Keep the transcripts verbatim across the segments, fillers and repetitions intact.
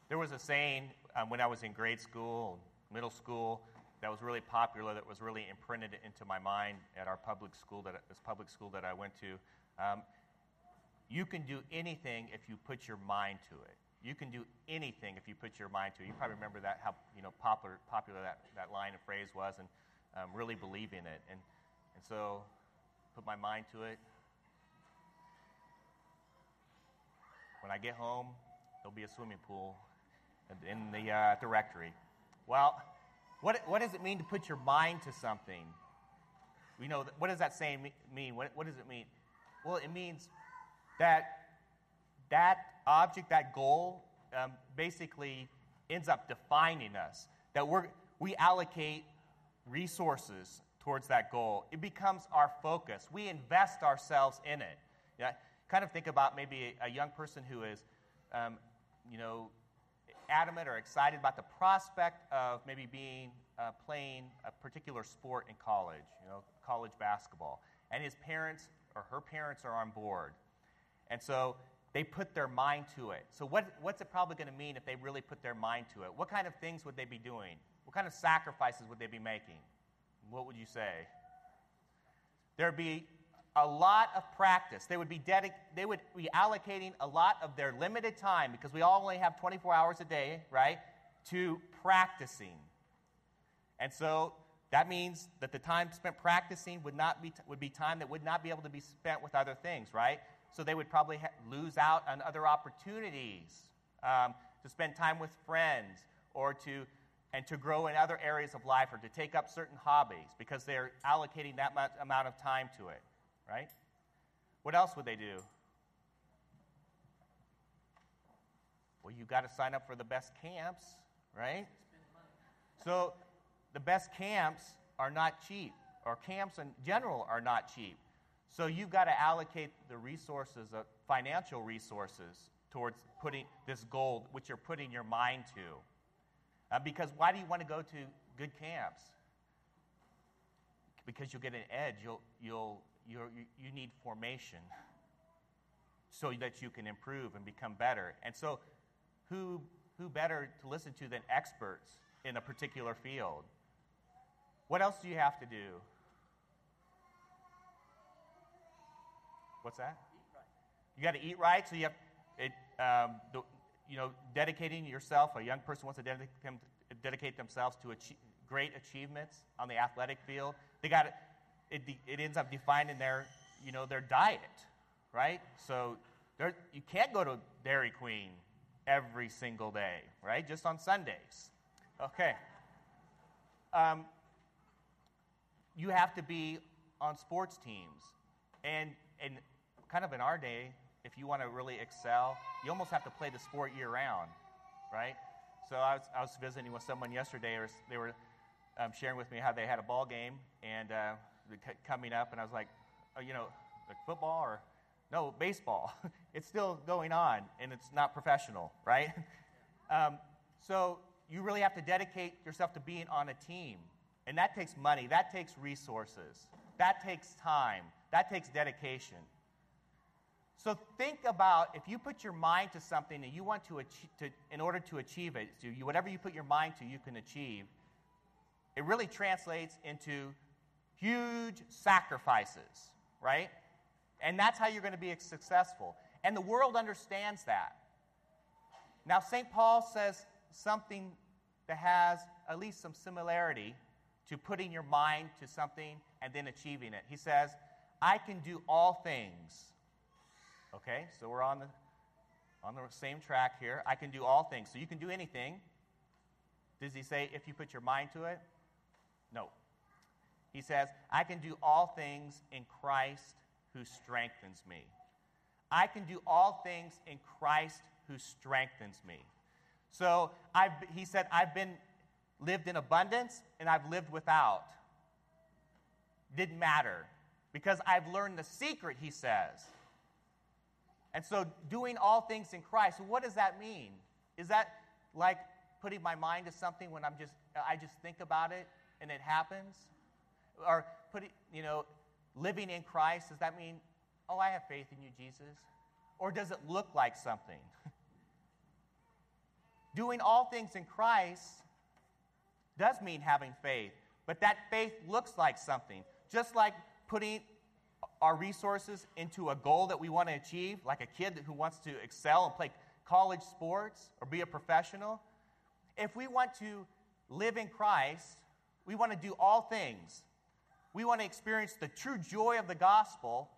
There was a saying um, when I was in grade school, middle school, that was really popular, that was really imprinted into my mind at our public school, that this public school that I went to. Um, you can do anything if you put your mind to it. You can do anything if you put your mind to it. You probably remember that, how you know popular popular that, that line of phrase was, and um, really believe in it. And and so, put my mind to it. When I get home, there'll be a swimming pool in the uh, at the rectory. Well, what what does it mean to put your mind to something? We know that, what does that saying mean? What what does it mean? Well, it means that that object, that goal, um, basically ends up defining us. That we we allocate resources towards that goal. It becomes our focus. We invest ourselves in it. Yeah, kind of think about maybe a, a young person who is, um, you know, adamant or excited about the prospect of maybe being uh, playing a particular sport in college, you know, college basketball, and his parents or her parents are on board, and so they put their mind to it. So what, what's it probably going to mean if they really put their mind to it? What kind of things would they be doing? What kind of sacrifices would they be making? What would you say? There'd be a lot of practice. They would be dedic- They would be allocating a lot of their limited time, because we all only have twenty-four hours a day, right, to practicing. And so that means that the time spent practicing would not be t- would be time that would not be able to be spent with other things, right? So they would probably ha- lose out on other opportunities um, to spend time with friends, or to and to grow in other areas of life, or to take up certain hobbies, because they're allocating that much amount of time to it, right? What else would they do? Well, you've got to sign up for the best camps, right? So the best camps are not cheap, or camps in general are not cheap. So you've got to allocate the resources, uh, financial resources, towards putting this goal, which you're putting your mind to. Uh, because why do you want to go to good camps? Because you'll get an edge. You'll you'll you're, you you need formation, so that you can improve and become better. And so, who who better to listen to than experts in a particular field? What else do you have to do? What's that? Eat right. You got to eat right. So you have it. Um, the, you know, dedicating yourself. A young person wants to dedicate, them, dedicate themselves to achieve, great achievements on the athletic field. They got it. It ends up defining their, you know, their diet, right? So you can't go to Dairy Queen every single day, right? Just on Sundays. Okay. Um, you have to be on sports teams, and and kind of in our day, if you want to really excel, you almost have to play the sport year-round, right? So I was, I was visiting with someone yesterday. They were um, sharing with me how they had a ball game and uh, coming up, and I was like, oh, you know, like football or no, baseball. It's still going on, and it's not professional, right? um, so you really have to dedicate yourself to being on a team, and that takes money. That takes resources. That takes time. That takes dedication. So think about, if you put your mind to something and you want to achieve, to, in order to achieve it, so you, whatever you put your mind to, you can achieve. It really translates into huge sacrifices, right? And that's how you're going to be successful. And the world understands that. Now, Saint Paul says something that has at least some similarity to putting your mind to something and then achieving it. He says, I can do all things. Okay, so we're on the on the same track here. I can do all things. So you can do anything. Does he say if you put your mind to it? No. He says, I can do all things in Christ who strengthens me. I can do all things in Christ who strengthens me. So I've, he said, I've been lived in abundance and I've lived without. Didn't matter. Because I've learned the secret, he says. And so doing all things in Christ, what does that mean? Is that like putting my mind to something when I'm just, I just think about it and it happens? Or putting, you know, living in Christ, does that mean, oh, I have faith in you, Jesus? Or does it look like something? doing all things in Christ does mean having faith, but that faith looks like something. Just like putting our resources into a goal that we want to achieve, like a kid who wants to excel and play college sports or be a professional. If we want to live in Christ, we want to do all things. We want to experience the true joy of the gospel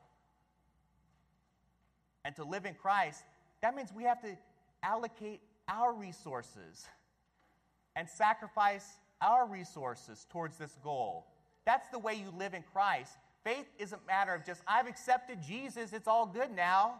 and to live in Christ. That means we have to allocate our resources and sacrifice our resources towards this goal. That's the way you live in Christ. Faith isn't a matter of just, I've accepted Jesus, it's all good now.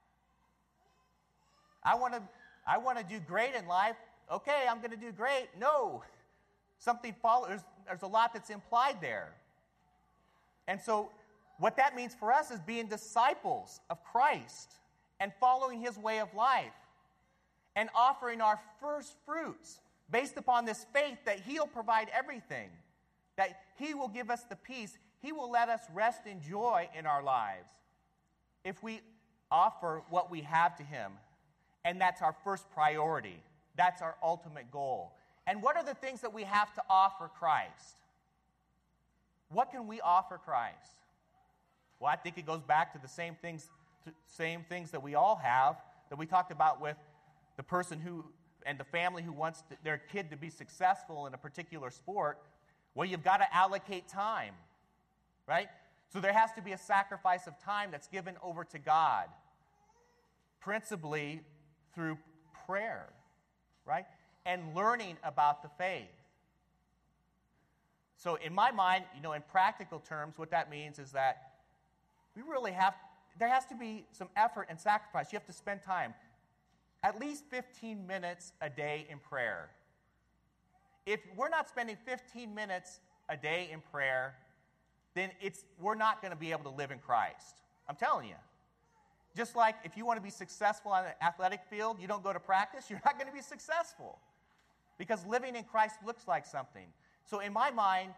I want to I want to do great in life. Okay, I'm going to do great. No. Something follows. There's, there's a lot that's implied there. And so what that means for us is being disciples of Christ and following his way of life and offering our first fruits based upon this faith that he'll provide everything, that he will give us the peace. He will let us rest in joy in our lives if we offer what we have to him. And that's our first priority. That's our ultimate goal. And what are the things that we have to offer Christ? What can we offer Christ? Well, I think it goes back to the same things, same things that we all have, that we talked about with the person who, and the family who wants to, their kid to be successful in a particular sport. Well, you've got to allocate time, right? So there has to be a sacrifice of time that's given over to God, principally through prayer, right? And learning about the faith. So in my mind, you know, in practical terms, what that means is that we really have, there has to be some effort and sacrifice. You have to spend time, at least fifteen minutes a day in prayer. If we're not spending fifteen minutes a day in prayer, then it's we're not going to be able to live in Christ. I'm telling you. Just like if you want to be successful on an athletic field, you don't go to practice, you're not going to be successful. Because living in Christ looks like something. So in my mind,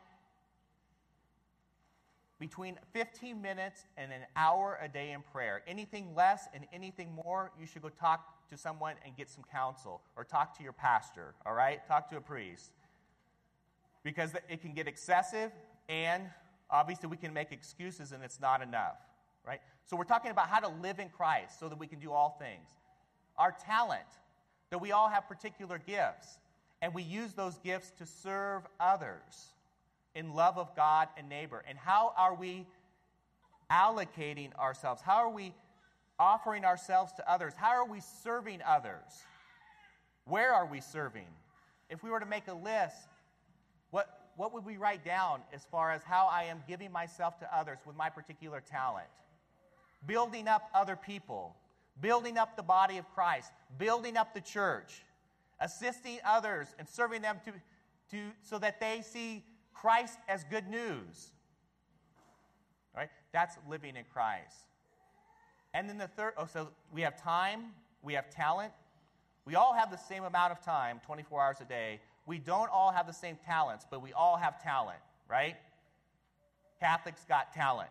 between fifteen minutes and an hour a day in prayer, anything less and anything more, you should go talk to someone and get some counsel, or talk to your pastor, all right? Talk to a priest. Because it can get excessive, and obviously we can make excuses and it's not enough, right? So we're talking about how to live in Christ so that we can do all things. Our talent, that we all have particular gifts, and we use those gifts to serve others in love of God and neighbor. And how are we allocating ourselves? How are we offering ourselves to others? How are we serving others? Where are we serving? If we were to make a list, what, what would we write down as far as how I am giving myself to others with my particular talent? Building up other people, building up the body of Christ, building up the church, assisting others and serving them to, to so that they see Christ as good news. Right? That's living in Christ. And then the third, oh, so we have time, we have talent. We all have the same amount of time, twenty-four hours a day. We don't all have the same talents, but we all have talent, right? Catholics got talent.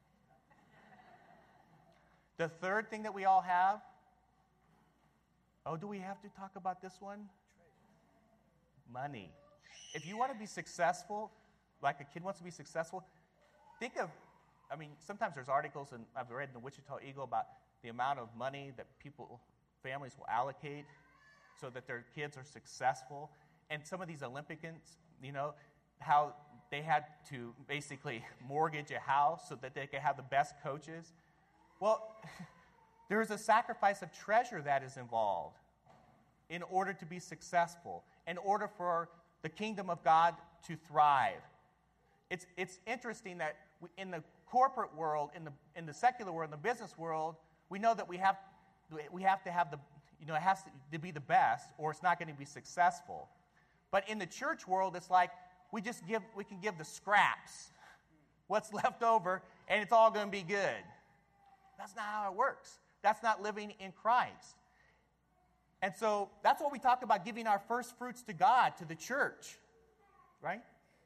The third thing that we all have, oh, do we have to talk about this one? Money. If you want to be successful, like a kid wants to be successful, think of, I mean, sometimes there's articles, and I've read in the Wichita Eagle about the amount of money that people, families will allocate so that their kids are successful. And some of these Olympians, you know, how they had to basically mortgage a house so that they could have the best coaches. Well, there is a sacrifice of treasure that is involved in order to be successful, in order for the kingdom of God to thrive. It's, it's interesting that we, in the corporate world, in the, in the secular world, in the business world, we know that we have, we have to have the, you know, it has to, to be the best, or it's not going to be successful. But in the church world, it's like we just give, we can give the scraps, what's left over, and it's all going to be good. That's not how it works. That's not living in Christ. And so that's what we talk about, giving our first fruits to God, to the church, right?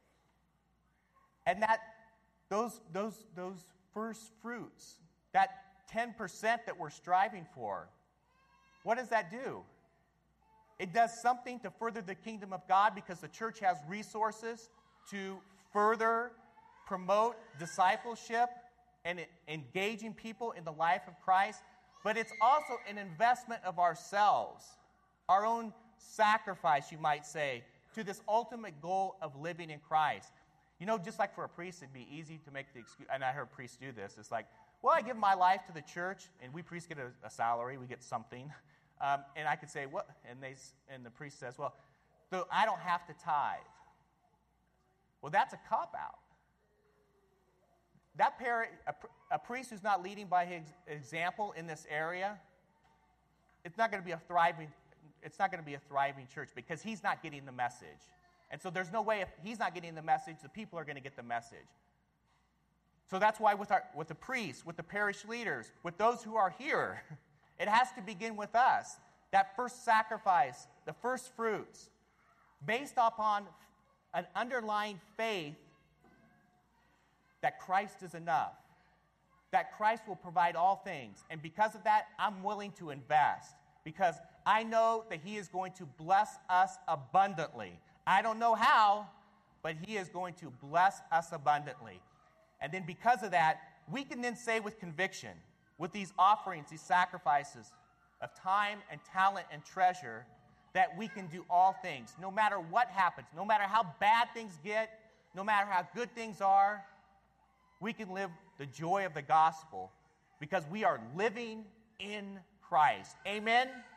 And that those those those first fruits, that ten percent that we're striving for, what does that do? It does something to further the kingdom of God because the church has resources to further promote discipleship and engaging people in the life of Christ. But it's also an investment of ourselves, our own sacrifice, you might say, to this ultimate goal of living in Christ. You know, just like for a priest, it'd be easy to make the excuse, and I heard priests do this. It's like, well, I give my life to the church, and we priests get a, a salary, we get something. Um, and I could say, what? And they, and the priest says, well, so I don't have to tithe. Well, that's a cop-out. That par- a, a priest who's not leading by his example in this area, it's not going to be a thriving. It's not going to be a thriving church because he's not getting the message. And so there's no way if he's not getting the message, the people are going to get the message. So that's why with our with the priests, with the parish leaders, with those who are here, it has to begin with us. That first sacrifice, the first fruits, based upon an underlying faith that Christ is enough, that Christ will provide all things. And because of that, I'm willing to invest because I know that he is going to bless us abundantly. I don't know how, but he is going to bless us abundantly. And then because of that, we can then say with conviction, with these offerings, these sacrifices of time and talent and treasure, that we can do all things, no matter what happens, no matter how bad things get, no matter how good things are, we can live the joy of the gospel because we are living in Christ. Amen?